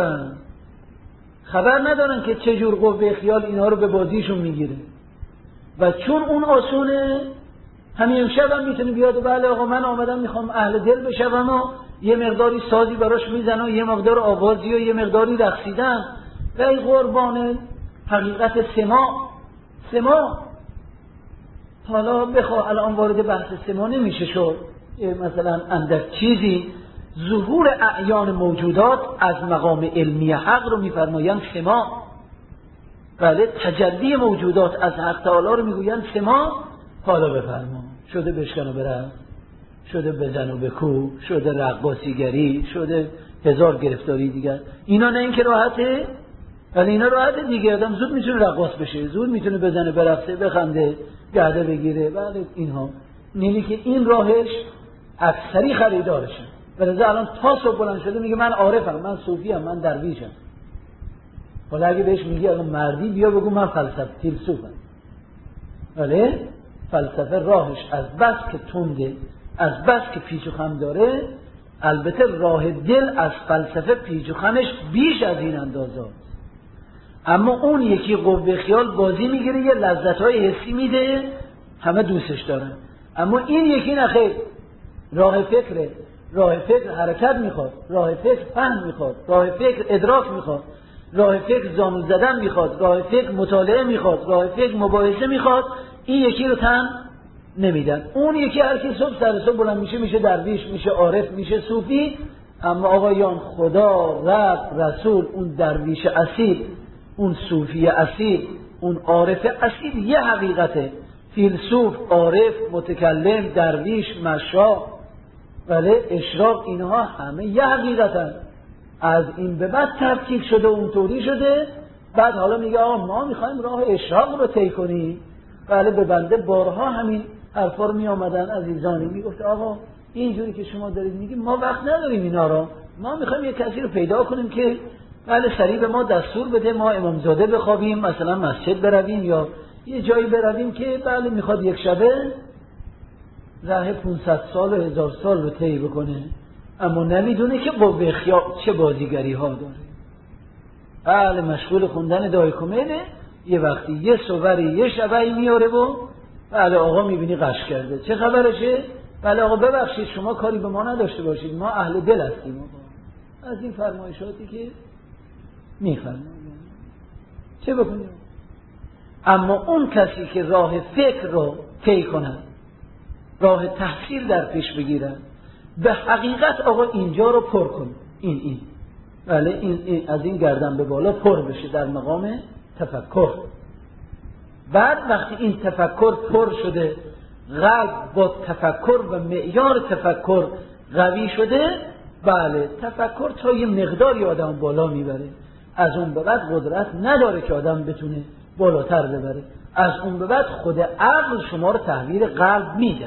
ندارن که چجور قوه خیال اینا رو به بازیشون میگیره. و چون اون آسونه، همین امشب هم میتونه بیاد و بله آقا من آمدم میخوام اهل دل بشم و یه مقداری سازی براش میزنم و یه مقدار آوازی و یه مقداری رقصیدن. ای قربان حقیقت سما. حالا بخواه الان وارد بحث سما نمیشه شد، مثلا اندک چیزی ظهور اعیان موجودات از مقام علمی حق رو میفرمایند سما. بله تجلی موجودات از حق تعالی رو میگویند سما. حالا بفرما شده بشکن و برفت، شده بزن و بکو، شده رقاصیگری، شده 1000 گرفتاری دیگر. اینا نه اینکه راحته، ولی اینا راحته دیگه. آدم زود میتونه رقاص بشه، زود میتونه بزنه، برقصه، بخنده، گرده بگیره. بله اینها نیلی که این راهش اکثری خریدارشه. ولی الان تا صبح بلند شده میگه من عارفم، من صوفیم، من درویشم. حالا اگه بهش میگی آقا مردی بیا بگو من فیلسوفم. ولی فلسفه راهش از بس که تنده، از بس که پیچ و خم داره، البته راه دل از فلسفه پیچ و خمش بیش از این اندازه. اما اون یکی قوه خیال بازی میگیره، یه لذت‌های حسی میده، همه دوستش دارن. اما این یکی نه خیر، راه فکره. راه فکر حرکت میخواد، راه فکر فهم میخواد، راه فکر ادراک میخواد، راه فکر زانو زدن میخواد، راه فکر مطالعه میخواد، راه فکر مباحثه میخواد. این یکی رو تن نمیدن. اون یکی هر کی صبح سر صبح بلند میشه درویش، میشه عارف، میشه صوفی. اما آقایان خدا، رب، رسول، اون درویش اصیل، اون صوفی اصیل، اون عارف اصیل یه حقیقته. فیلسوف، عارف، متکلم، درویش، مشا، ولی اشراق، اینها همه یه حقیقتن. از این به بعد تفکیک شده، اونطوری شده. بعد حالا میگه آقا ما میخوایم راه اشراق رو طی کنیم. بله به بنده بارها همین حرفا رو می آمدن عزیزانی، میگفت آقا اینجوری که شما دارید میگی ما وقت نداریم اینا رو، ما میخوایم یک کسی رو پیدا کنیم که بله سریع به ما دستور بده، ما امامزاده بخوابیم، مثلا مسجد برویم یا یه جایی برویم که بله میخواد یک شبه راه 500 سال و 1000 سال رو طی بکنه. اما نمیدونه که قوه خیال چه بازیگری ها داره. بله مشغول خوندن دعای کمیله، یه وقتی یه صوری یه شبهی میاره و بله آقا میبینی قش کرده، چه خبرشه؟ بله آقا ببخشید شما کاری به ما نداشته باشید، ما اهل دل هستیم. آقا از این فرمایشاتی که میفرمایید چه بکنیم؟ اما اون کسی که راه فکر رو طی کنه، راه تحصیل در پیش بگیرن، به حقیقت آقا اینجا رو پر کن، این بله این از این گردن به بالا پر بشه در مقام تفکر. بعد وقتی این تفکر پر شده، قلب با تفکر و معیار تفکر قوی شده، بله تفکر تا یه مقداری آدم بالا میبره. از اون به بعد قدرت نداره که آدم بتونه بالاتر ببره. از اون به بعد خود عقل شما رو تحویل قلب میده،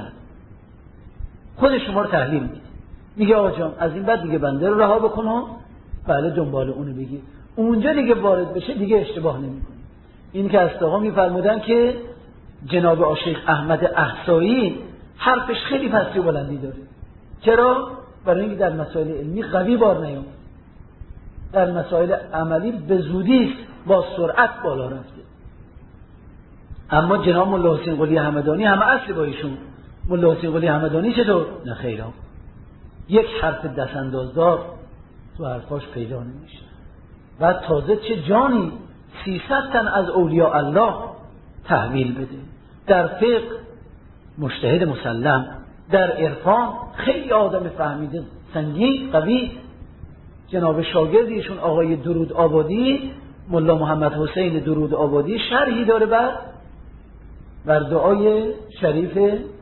خود شما رو تحلیل میده، میگه آقا جان از این بعد دیگه بنده رو رها بکن، بله دنبال اونو بگیر. اونجا دیگه وارد بشه دیگه اشتباه نمیکنه. این که از آقا میفرمودن که جناب آشیخ احمد احصایی حرفش خیلی پستی و بلندی داره. چرا؟ برای اینکه در مسائل علمی قوی بار نیامد، در مسائل عملی به زودی با سرعت بالا رفته. اما جناب ملا حسین قلی همدانی همه اصل با ایشون. ملا حسین قلی همدانی چطور؟ نه خیرا، یک حرف دست اندازدار تو حرفاش پیدا نمیشه. بعد تازه چه جانی 300 تن از اولیاء الله تحویل بده. در فقه مجتهد مسلم، در عرفان خیلی آدم فهمیده سنگین قوی. جناب شاگردیشون آقای درود آبادی، ملا محمد حسین درود آبادی، شرحی داره بر دعای شریف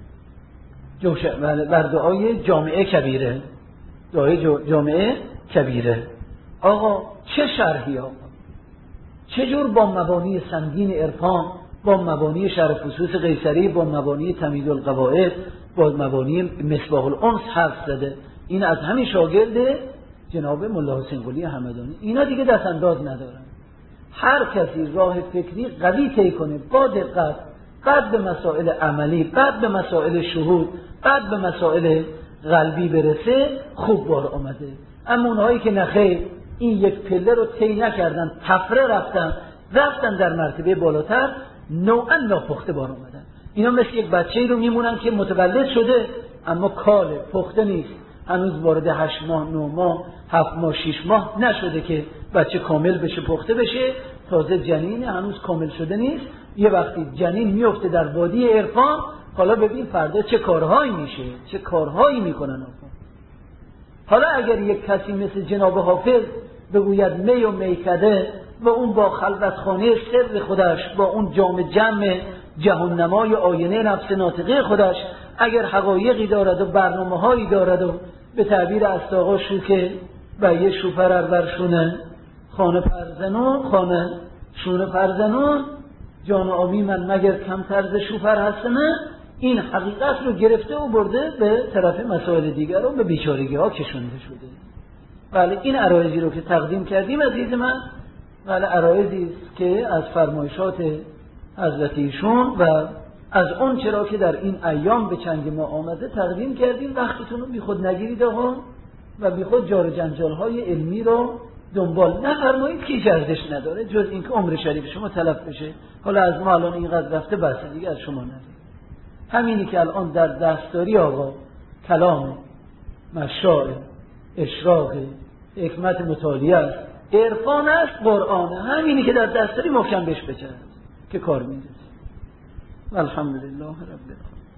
بر دعای جامعه کبیره، دعای جامعه کبیره. آقا چه شرحی آقا، چجور با مبانی سنگین عرفان، با مبانی شرح فصوص قیصری، با مبانی تمیز القواعد، با مبانی مصباح الانس حرف زده. این از همین شاگرد جناب ملا حسین قلی همدانی. اینا دیگه دست انداز ندارن. هر کسی راه فکری قوی طی کنه با دقت، بعد به مسائل عملی، بعد به مسائل شهود، بعد به مسائل قلبی برسه، خوب بار آمده. اما اونهایی که نخیر این یک پله رو طی نکردن، تفره رفتن در مرتبه بالاتر، نوعا ناپخته بار آمدن. اینا مثل یک بچه‌ای رو میمونن که متولد شده اما کاله، پخته نیست، هنوز وارد 8 ماه 9 ماه 7 ماه 6 ماه نشده که بچه کامل بشه، پخته بشه، تازه جنینه، هنوز کامل شده نیست. یه وقتی جنین میفته در وادی عرفان، حالا ببین فردا چه کارهایی میشه، چه کارهایی میکنن آقا. حالا اگر یک کسی مثل جناب حافظ بگوید می و میکده و اون با خلوتخانه سر خودش، با اون جام جمع جهاننمای آینه نفس ناطقه خودش، اگر حقایقی دارد و برنامه‌هایی دارد و به تعبیر از آقا شوکه و یه شوپر ارورشونه خانه شونه پرزنون جان آبی من مگر کم طرز شوپر هستنه. این حقیقت رو گرفته و برده به طرف مسائل دیگر و به بیچارگی ها کشونده شده. بله این عرایضی رو که تقدیم کردیم عزیز من، بله عرایضی است که از فرمایشات حضرت ایشون و از اون چرا که در این ایام به چنگ ما آمده تقدیم کردیم. وقتتون رو بی خود نگیرید آقا و بی خود جار و جنجال های علمی رو دنبال نفرمایید که هیچ ارزش نداره جز اینکه عمر شریف شما تلف بشه. حالا از ما الان اینقدر رفته بس دیگه از شما نداره. همینی که الان در دستاری آقا کلام مشاعر اشراق حکمت مطالعه است، عرفان است، قرآن، همینی که در دستاری محکم بهش بچرد که کار میده. الحمدلله رب العالمین.